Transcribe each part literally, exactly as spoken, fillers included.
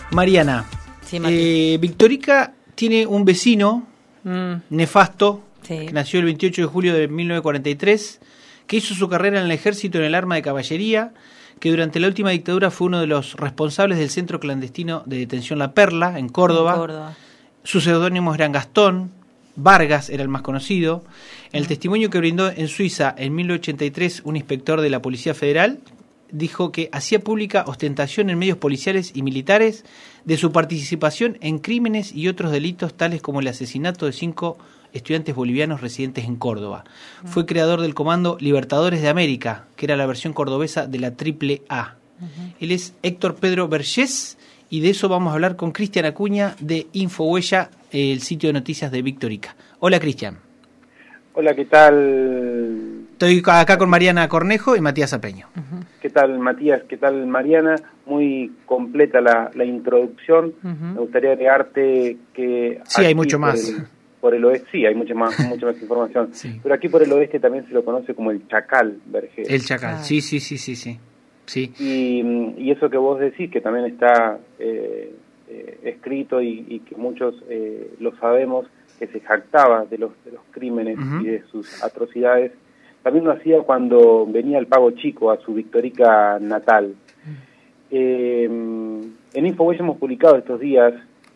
Mariana, Sí, eh, Victorica tiene un vecino mm. nefasto, sí. que nació el veintiocho de julio de mil novecientos cuarenta y tres, que hizo su carrera en el ejército en el arma de caballería, que durante la última dictadura fue uno de los responsables del centro clandestino de detención La Perla, en Córdoba. En Córdoba. Sus seudónimos eran Gastón, Vargas era el más conocido. En el Mm. testimonio que brindó en Suiza en mil novecientos ochenta y tres un inspector de la Policía Federal, dijo que hacía pública ostentación en medios policiales y militares de su participación en crímenes y otros delitos tales como el asesinato de cinco estudiantes bolivianos residentes en Córdoba. Mm. Fue creador del Comando Libertadores de América, que era la versión cordobesa de la Triple A. Uh-huh. Él es Héctor Pedro Vergés y de eso vamos a hablar con Cristian Acuña de Infohuella, el sitio de noticias de Victorica. Hola, Cristian. Hola, ¿qué tal? Estoy acá con Mariana Cornejo y Matías Apeño. Uh-huh. ¿Qué tal, Matías? ¿Qué tal, Mariana? Muy completa la, la introducción. Uh-huh. Me gustaría agregarte que... Sí, hay mucho más. El, por el oeste, sí, hay mucha más, mucha más información. Sí. Pero aquí por el oeste también se lo conoce como el Chacal, Vergés. El Chacal, ah. sí, sí, sí, sí, sí. sí. Y, y eso que vos decís, que también está eh, eh, escrito y, y que muchos eh, lo sabemos, que se jactaba de los, de los crímenes uh-huh. y de sus atrocidades, también lo hacía cuando venía el Pago Chico a su Victorica natal. Uh-huh. Eh, en Infohuella hemos publicado estos días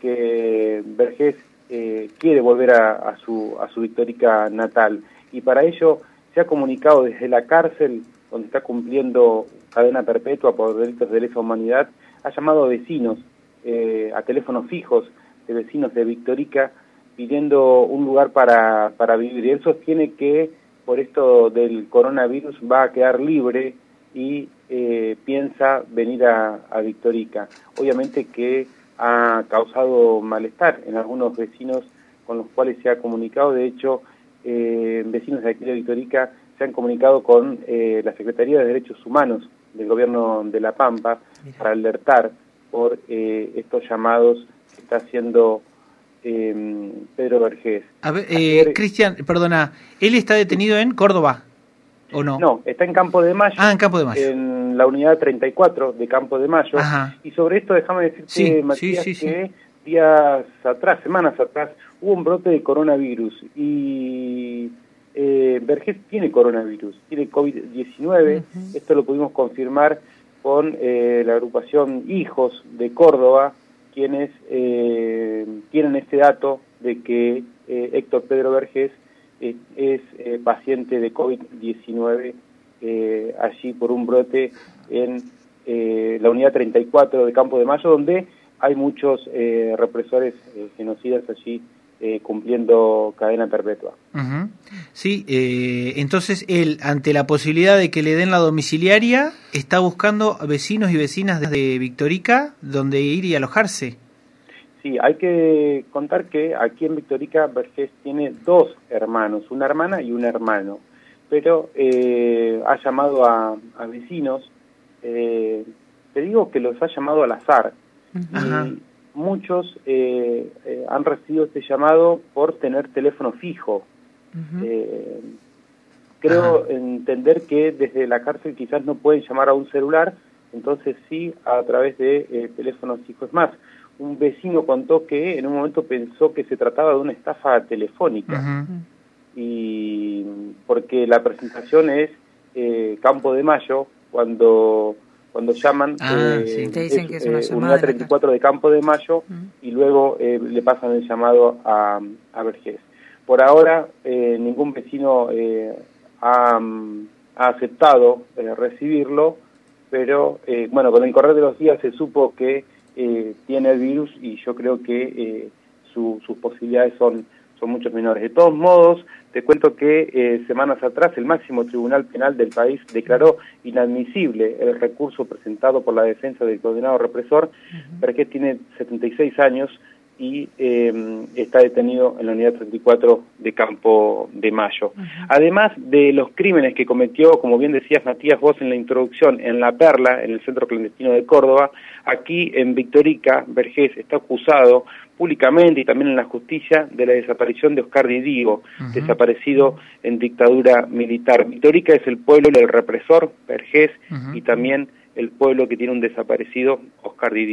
que Vergés eh, quiere volver a, a, su, a su Victorica natal, y para ello se ha comunicado desde la cárcel, donde está cumpliendo cadena perpetua por delitos de lesa humanidad, ha llamado a vecinos, eh, a teléfonos fijos de vecinos de Victorica, pidiendo un lugar para, para vivir. Y él sostiene que por esto del coronavirus va a quedar libre y eh, piensa venir a, a Victorica. Obviamente que ha causado malestar en algunos vecinos con los cuales se ha comunicado. De hecho, eh, vecinos de aquí de Victorica se han comunicado con eh, la Secretaría de Derechos Humanos del Gobierno de La Pampa para alertar por eh, estos llamados que está haciendo Eh, Pedro Vergés. A ver, eh, Cristian, perdona, ¿él está detenido en Córdoba o no? No, está en Campo de Mayo. Ah, en Campo de Mayo. En la unidad treinta y cuatro de Campo de Mayo. Ajá. Y sobre esto déjame decirte, sí, Matías, sí, sí, que sí. días atrás, semanas atrás, hubo un brote de coronavirus y eh, Vergés tiene coronavirus, tiene COVID diecinueve. Uh-huh. Esto lo pudimos confirmar con eh, la agrupación Hijos de Córdoba, quienes eh, tienen este dato de que eh, Héctor Pedro Vergés eh, es eh, paciente de COVID diecinueve eh, allí por un brote en eh, la unidad treinta y cuatro de Campo de Mayo, donde hay muchos eh, represores eh, genocidas allí eh, cumpliendo cadena perpetua. Uh-huh. Sí, eh, entonces él, ante la posibilidad de que le den la domiciliaria, está buscando vecinos y vecinas de Victorica donde ir y alojarse. Sí, hay que contar que aquí en Victorica Vergés tiene dos hermanos, una hermana y un hermano, pero eh, ha llamado a, a vecinos, eh, te digo que los ha llamado al azar, uh-huh. y muchos eh, eh, han recibido este llamado por tener teléfono fijo. Uh-huh. Eh, creo uh-huh. entender que desde la cárcel quizás no pueden llamar a un celular, entonces sí a través de eh, teléfonos fijos. Más, un vecino contó que en un momento pensó que se trataba de una estafa telefónica, uh-huh. y porque la presentación es eh, Campo de Mayo, cuando cuando llaman, ah, eh, sí. Te dicen es, que es una eh, llamada unidad treinta y cuatro de Campo de Mayo, uh-huh. y luego eh, le pasan el llamado a, a Vergés. Por ahora eh, ningún vecino eh, ha, ha aceptado eh, recibirlo, pero eh, bueno, con el correr de los días se supo que eh, tiene el virus y yo creo que eh, su, sus posibilidades son, son mucho menores. De todos modos, te cuento que eh, semanas atrás el máximo tribunal penal del país declaró inadmisible el recurso presentado por la defensa del condenado represor, uh-huh. Vergés tiene setenta y seis años y eh, está detenido en la unidad treinta y cuatro de Campo de Mayo. Uh-huh. Además de los crímenes que cometió, como bien decías, Matías, vos en la introducción, en La Perla, en el centro clandestino de Córdoba, aquí en Victorica, Vergés está acusado públicamente y también en la justicia de la desaparición de Oscar Di Diego, uh-huh. desaparecido en dictadura militar. Victorica es el pueblo del represor, Vergés, uh-huh. y también el pueblo que tiene un desaparecido, Oscar Di Diego.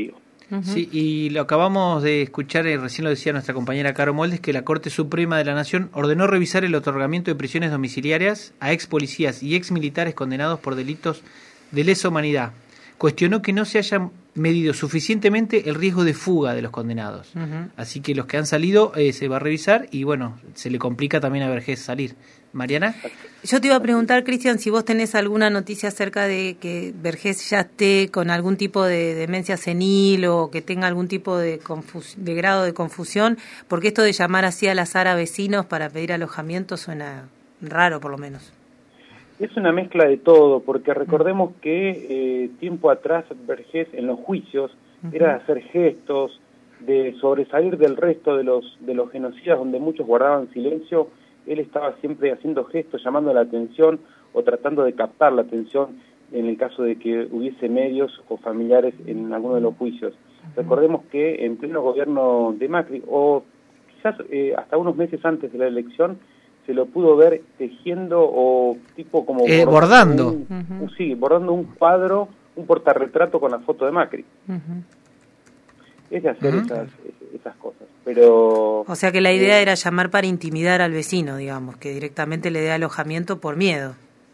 Uh-huh. Sí, y lo acabamos de escuchar, y recién lo decía nuestra compañera Caro Moldes, que la Corte Suprema de la Nación ordenó revisar el otorgamiento de prisiones domiciliarias a ex policías y ex militares condenados por delitos de lesa humanidad. Cuestionó que no se haya medido suficientemente el riesgo de fuga de los condenados. Uh-huh. Así que los que han salido eh, se va a revisar y bueno, se le complica también a Vergés salir. Mariana. Yo te iba a preguntar, Cristian, si vos tenés alguna noticia acerca de que Vergés ya esté con algún tipo de demencia senil o que tenga algún tipo de, confus- de grado de confusión, porque esto de llamar así al azar a vecinos para pedir alojamiento suena raro, por lo menos. Es una mezcla de todo, porque recordemos que eh, tiempo atrás Vergés en los juicios uh-huh. era de hacer gestos, de sobresalir del resto de los de los genocidas donde muchos guardaban silencio. Él estaba siempre haciendo gestos, llamando la atención o tratando de captar la atención en el caso de que hubiese medios o familiares en alguno de los juicios. Uh-huh. Recordemos que en pleno gobierno de Macri, o quizás eh, hasta unos meses antes de la elección, se lo pudo ver tejiendo o tipo como... Eh, bordando. Un, uh-huh. un, sí, bordando un cuadro, un portarretrato con la foto de Macri. Uh-huh. Es de hacer uh-huh. esas, esas cosas, pero... O sea que la idea eh, era llamar para intimidar al vecino, digamos, que directamente le dé alojamiento por miedo.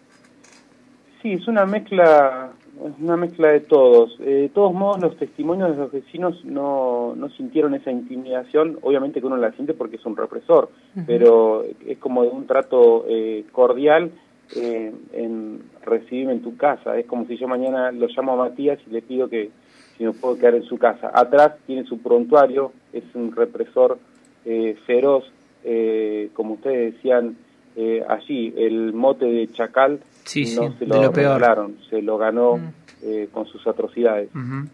Sí, es una mezcla, es una mezcla de todos. Eh, de todos modos, los testimonios de los vecinos no, no sintieron esa intimidación. Obviamente que uno la siente porque es un represor, uh-huh. pero es como de un trato eh, cordial eh, en recibirme en tu casa. Es como si yo mañana lo llamo a Matías y le pido que si me puedo quedar en su casa. Atrás tiene su prontuario, es un represor eh, feroz, eh, como ustedes decían eh, allí, el mote de Chacal sí, no sí, se lo, lo regalaron, se lo ganó mm. eh, con sus atrocidades. Uh-huh.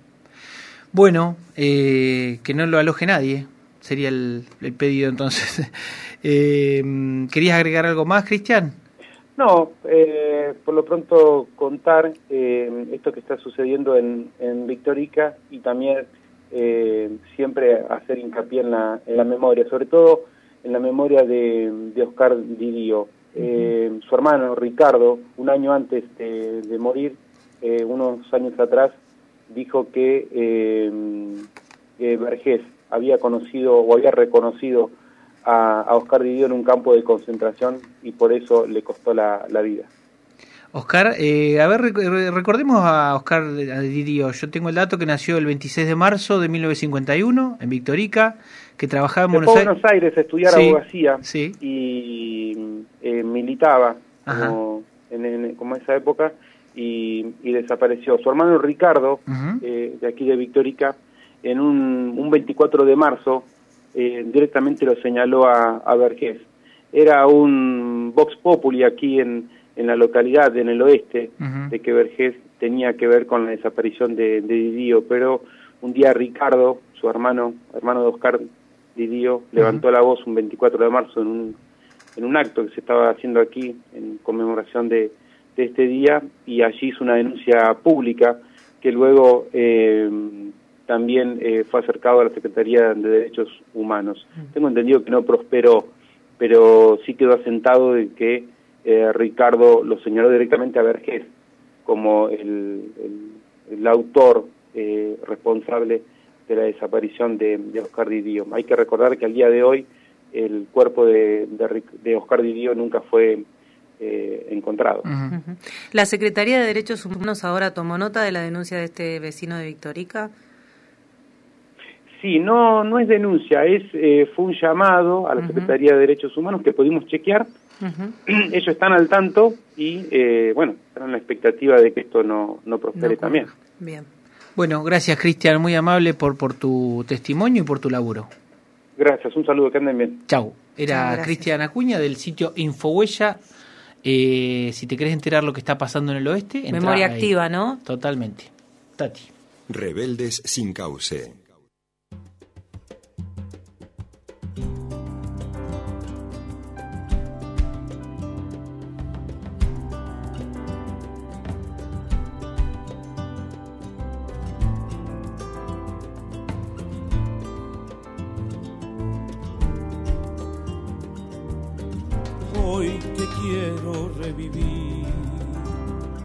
Bueno, eh, que no lo aloje nadie, sería el, el pedido entonces. eh, ¿Querías agregar algo más, Cristian? No, eh, por lo pronto contar eh, esto que está sucediendo en, en Victorica y también eh, siempre hacer hincapié en la, en la memoria, sobre todo en la memoria de, de Oscar Didio. Eh, uh-huh. Su hermano Ricardo, un año antes de, de morir, eh, unos años atrás, dijo que, eh, que Vergés había conocido o había reconocido A, a Oscar Didio en un campo de concentración y por eso le costó la, la vida. Oscar, eh, a ver, recordemos a Oscar Didio. Yo tengo el dato que nació el veintiséis de marzo de mil novecientos cincuenta y uno en Victorica, que trabajaba en Se Buenos, fue a Buenos Aires a estudiar sí, abogacía sí. y eh, militaba como en, en como esa época y, y desapareció. Su hermano Ricardo, uh-huh. eh, de aquí de Victorica, en un, un veinticuatro de marzo, Eh, directamente lo señaló a, a Vergés. Era un vox populi aquí en, en la localidad, en el oeste, uh-huh. de que Vergés tenía que ver con la desaparición de, de Didio, pero un día Ricardo, su hermano, hermano de Oscar Didio, uh-huh. levantó la voz un veinticuatro de marzo en un, en un acto que se estaba haciendo aquí en conmemoración de, de este día, y allí hizo una denuncia pública que luego... Eh, también eh, fue acercado a la Secretaría de Derechos Humanos. Tengo entendido que no prosperó, pero sí quedó asentado de que eh, Ricardo lo señaló directamente a Vergés como el, el, el autor eh, responsable de la desaparición de, de Oscar Didio. Hay que recordar que al día de hoy el cuerpo de, de, de Oscar Didio nunca fue eh, encontrado. Uh-huh. ¿La Secretaría de Derechos Humanos ahora tomó nota de la denuncia de este vecino de Victorica? Sí, no no es denuncia, es eh, fue un llamado a la uh-huh. Secretaría de Derechos Humanos que pudimos chequear. Uh-huh. Ellos están al tanto y, eh, bueno, están en la expectativa de que esto no, no prospere no, también. Bien. Bueno, gracias, Cristian, muy amable por, por tu testimonio y por tu laburo. Gracias, un saludo, que anden bien. Chau. Era Cristian Acuña del sitio Infohuella. Eh, si te querés enterar lo que está pasando en el oeste... Memoria activa, ahí. ¿No? Totalmente. Tati. Rebeldes sin cauce. Hoy que quiero revivir